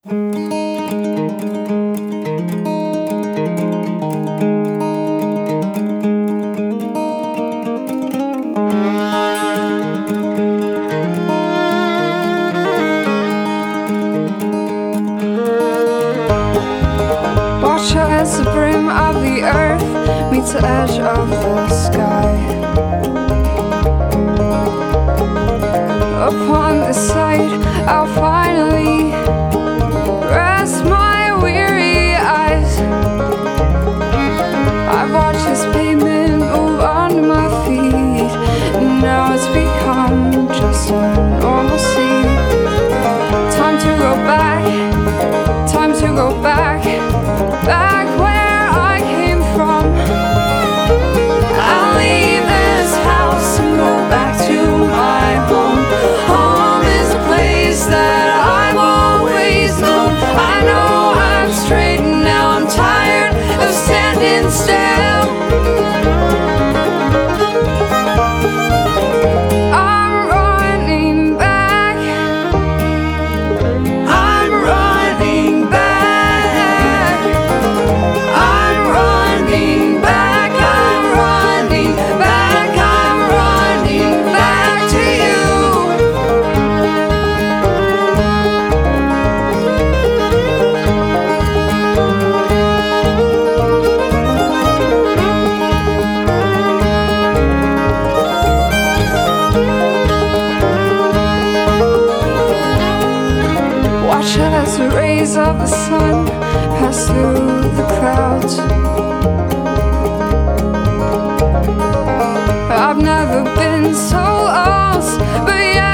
Watch as the brim of the earth meets the edge of the sky. Upon the sight, I'll finally rest my weary eyes. I've watched this pavement move under my feet, and now it's become just a normalcy. Time to go back, time to go back, back where I came from. I'll leave this house and go back to my home. Home is a place that I've always known. I know I'm straight and now I'm tired of standing still. I'm running back, I'm running back, I'm running back, I'm running back, I'm running back to you. Watch as the rays of the sun pass through the clouds. I've never been so lost, but yeah.